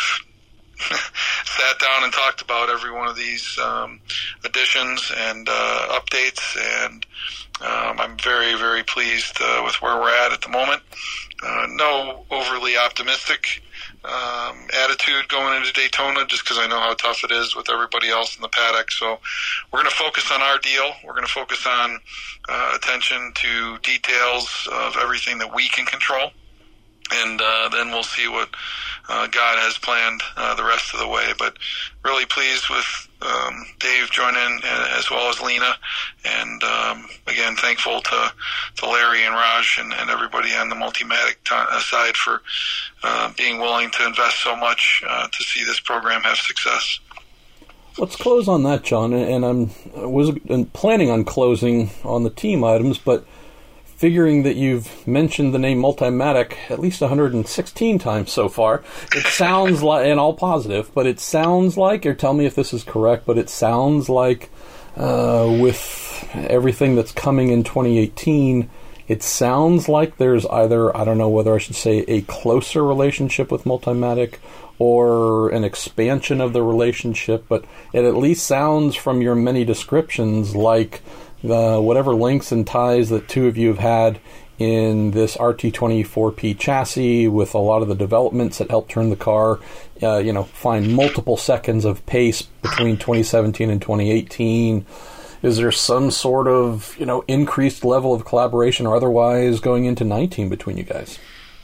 sat down and talked about every one of these um, additions and uh, updates, and um, I'm very, very pleased uh, with where we're at at the moment. Uh, no overly optimistic um, attitude going into Daytona, just because I know how tough it is with everybody else in the paddock. So we're going to focus on our deal. We're going to focus on uh, attention to details of everything that we can control, and uh, then we'll see what uh, God has planned uh, the rest of the way. But really pleased with um, Dave joining, as well as Lena, and um, again, thankful to, to Larry and Raj and, and everybody on the Multimatic t- side for uh, being willing to invest so much uh, to see this program have success. Let's close on that, John. And I'm I was planning on closing on the team items, but figuring that you've mentioned the name Multimatic at least one hundred sixteen times so far, it sounds like, and all positive, but it sounds like, or tell me if this is correct, but it sounds like uh, with everything that's coming in twenty eighteen, it sounds like there's either, I don't know whether I should say a closer relationship with Multimatic or an expansion of the relationship, but it at least sounds from your many descriptions like the whatever links and ties that two of you have had in this R T twenty-four P chassis with a lot of the developments that helped turn the car, uh, you know, find multiple seconds of pace between twenty seventeen and twenty eighteen. Is there some sort of, you know, increased level of collaboration or otherwise going into nineteen between you guys?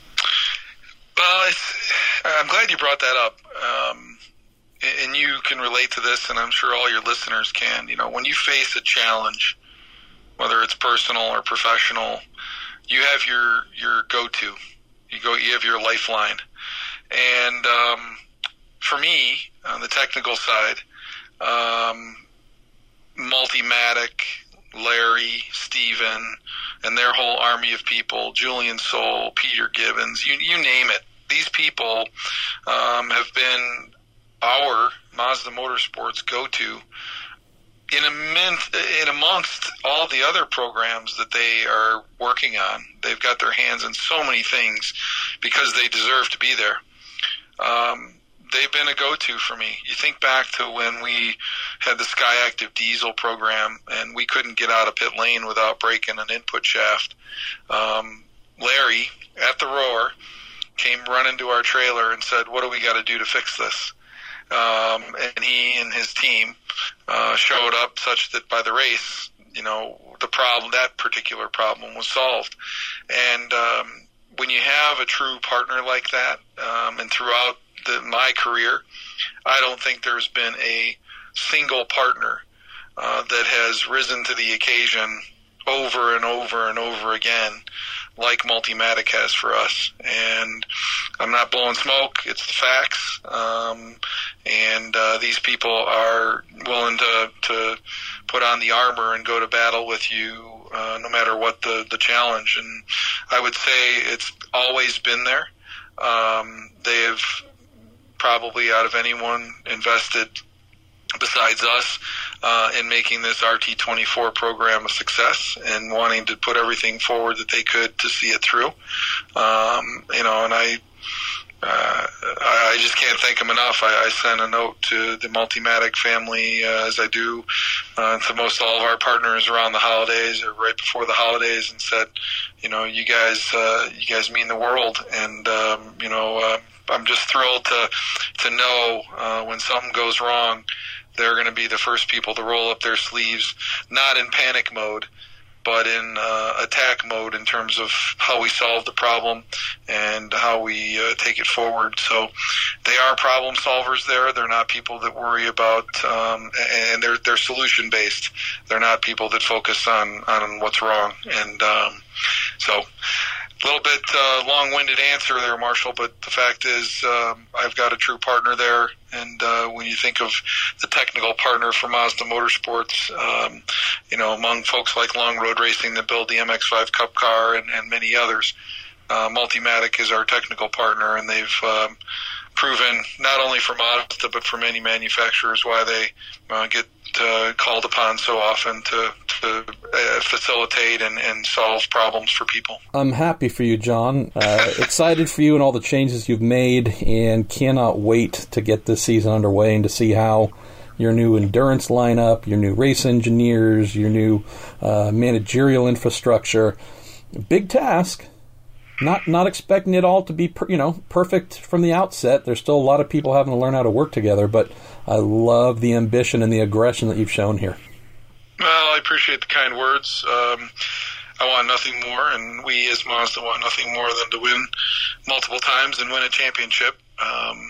Well, it's, I'm glad you brought that up. Um, and you can relate to this, and I'm sure all your listeners can. You know, when you face a challenge, whether it's personal or professional, you have your, your go-to. You go, you have your lifeline. And um, for me, on the technical side, um, Multimatic, Larry, Steven, and their whole army of people, Julian Soul, Peter Gibbons, you, you name it. These people um, have been our Mazda Motorsports go-to in, immense, in amongst all the other programs that they are working on. They've got their hands in so many things because they deserve to be there. Um, they've been a go-to for me. You think back to when we had the Skyactiv diesel program and we couldn't get out of pit lane without breaking an input shaft. Um, Larry at the Roar came running to our trailer and said, what do we got to do to fix this? Um, and he and his team uh, showed up such that by the race, you know, the problem, that particular problem was solved. And um, when you have a true partner like that, um, and throughout the, my career, I don't think there's been a single partner uh, that has risen to the occasion over and over and over again like Multimatic has for us. And I'm not blowing smoke, it's the facts. Um, and uh, these people are willing to, to put on the armor and go to battle with you uh, no matter what the, the challenge. And I would say it's always been there. Um, they have probably, out of anyone, invested besides us uh, in making this R T twenty-four program a success and wanting to put everything forward that they could to see it through. Um, you know, and I, uh, I just can't thank them enough. I, I sent a note to the Multimatic family, uh, as I do uh, to most all of our partners around the holidays or right before the holidays, and said, you know, you guys, uh, you guys mean the world, and um, you know, uh, I'm just thrilled to to know uh, when something goes wrong, they're going to be the first people to roll up their sleeves, not in panic mode, but in uh, attack mode in terms of how we solve the problem and how we uh, take it forward. So they are problem solvers there. They're not people that worry about, um, and they're they're solution based. They're not people that focus on, on what's wrong. And um, so a little bit uh, long-winded answer there, Marshall, but the fact is um, I've got a true partner there. And uh, when you think of the technical partner for Mazda Motorsports, um, you know, among folks like Long Road Racing that build the M X five Cup car and, and many others, uh, Multimatic is our technical partner, and they've um, proven not only for Mazda but for many manufacturers why they uh, get uh, called upon so often to, to uh, facilitate and, and solve problems for people. I'm happy for you, John. Uh, excited for you and all the changes you've made, and cannot wait to get this season underway and to see how your new endurance lineup, your new race engineers, your new uh, managerial infrastructure. Big task. Not not expecting it all to be per, you know perfect from the outset. There's still a lot of people having to learn how to work together, but I love the ambition and the aggression that you've shown here. Well, I appreciate the kind words. Um, I want nothing more, and we as Mazda want nothing more than to win multiple times and win a championship. Um,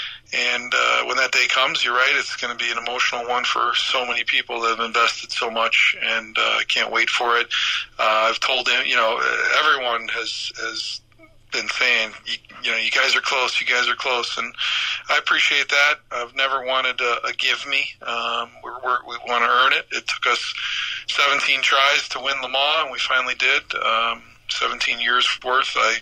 and uh, when that day comes, you're right, it's going to be an emotional one for so many people that have invested so much, and I uh, can't wait for it. Uh, I've told them, you know, everyone has has been saying, you, you know, you guys are close, you guys are close, and I appreciate that. I've never wanted a, a give me. Um, we're, we're, we want to earn it. It took us seventeen tries to win Le Mans, and we finally did. Um, seventeen years worth. I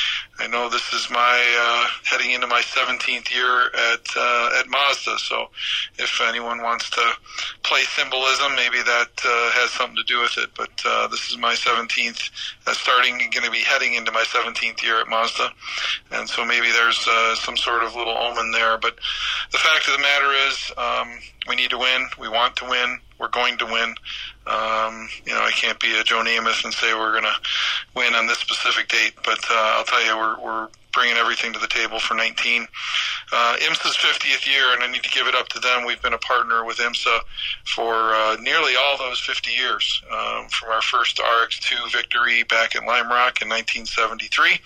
I know this is my uh, heading into my seventeenth year at uh, at Mazda. So if anyone wants to play symbolism, maybe that uh, has something to do with it. But uh, this is my seventeenth, uh, starting going to be heading into my seventeenth year at Mazda, and so maybe there's uh, some sort of little omen there. But the fact of the matter is, um, we need to win. We want to win. We're going to win. Um, you know, I can't be a Joe Namath and say we're going to win on this specific date, but uh, I'll tell you, we're, we're bringing everything to the table for nineteen. Uh, IMSA's fiftieth year, and I need to give it up to them. We've been a partner with IMSA for uh, nearly all those fifty years, um, from our first R X two victory back at Lime Rock in nineteen seventy-three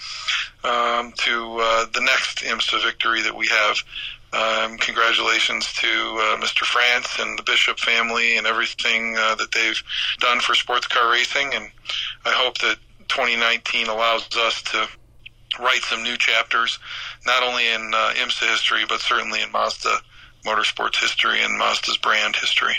um, to uh, the next IMSA victory that we have. Um, congratulations to uh, Mister France and the Bishop family and everything uh, that they've done for sports car racing, and I hope that twenty nineteen allows us to write some new chapters, not only in uh, IMSA history, but certainly in Mazda Motorsports history and Mazda's brand history.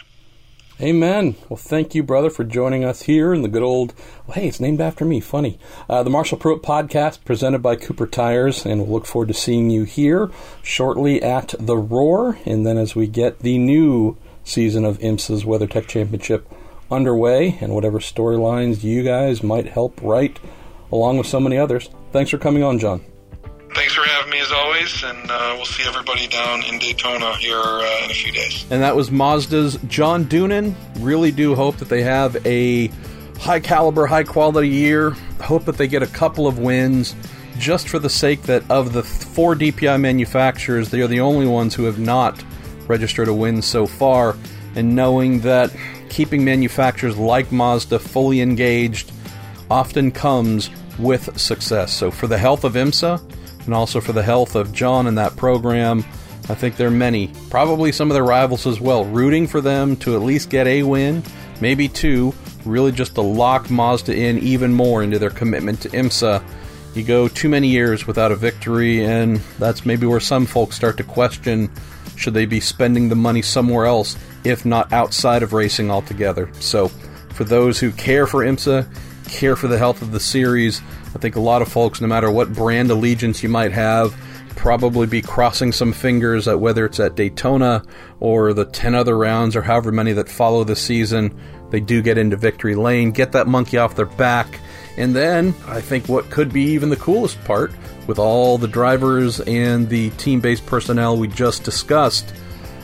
Amen. Well, thank you, brother, for joining us here in the good old, well, hey, it's named after me, funny, uh, the Marshall Pruett Podcast, presented by Cooper Tires, and we'll look forward to seeing you here shortly at the Roar, and then as we get the new season of IMSA's WeatherTech Championship underway, and whatever storylines you guys might help write, along with so many others. Thanks for coming on, John. thanks for having me as always, and uh, we'll see everybody down in Daytona here uh, in a few days. And that was Mazda's John Doonan. Really do hope that they have a high-caliber, high-quality year. Hope that they get a couple of wins, just for the sake that of the four D P I manufacturers, they are the only ones who have not registered a win so far, and knowing that keeping manufacturers like Mazda fully engaged often comes with success. So for the health of IMSA, and also for the health of John and that program, I think there are many, probably some of their rivals as well, rooting for them to at least get a win, maybe two, really just to lock Mazda in even more into their commitment to IMSA. You go too many years without a victory, and that's maybe where some folks start to question, should they be spending the money somewhere else, if not outside of racing altogether. So for those who care for IMSA, care for the health of the series, I think a lot of folks, no matter what brand allegiance you might have, probably be crossing some fingers at whether it's at Daytona or the ten other rounds or however many that follow the season, they do get into victory lane, get that monkey off their back. And then, I think what could be even the coolest part, with all the drivers and the team-based personnel we just discussed,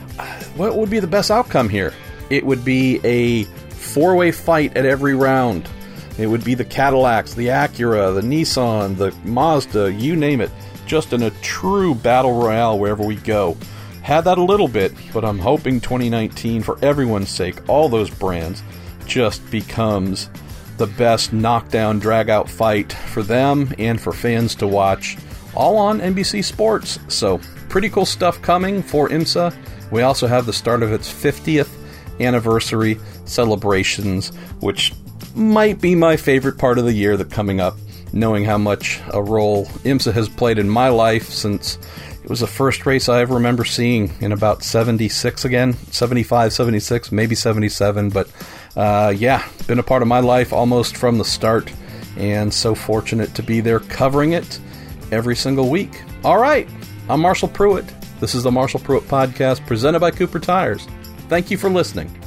what would be the best outcome here? It would be a four-way fight at every round. It would be the Cadillacs, the Acura, the Nissan, the Mazda, you name it. Just in a true battle royale wherever we go. Had that a little bit, but I'm hoping twenty nineteen, for everyone's sake, all those brands, just becomes the best knockdown, drag-out fight for them and for fans to watch, all on N B C Sports. So, pretty cool stuff coming for IMSA. We also have the start of its fiftieth anniversary celebrations, which might be my favorite part of the year that coming up, knowing how much a role IMSA has played in my life since it was the first race I ever remember seeing in about seventy-six again, seventy-five, seventy-six, maybe seventy-seven, but uh, yeah, been a part of my life almost from the start, and so fortunate to be there covering it every single week. All right, I'm Marshall Pruitt. This is the Marshall Pruitt Podcast presented by Cooper Tires. Thank you for listening.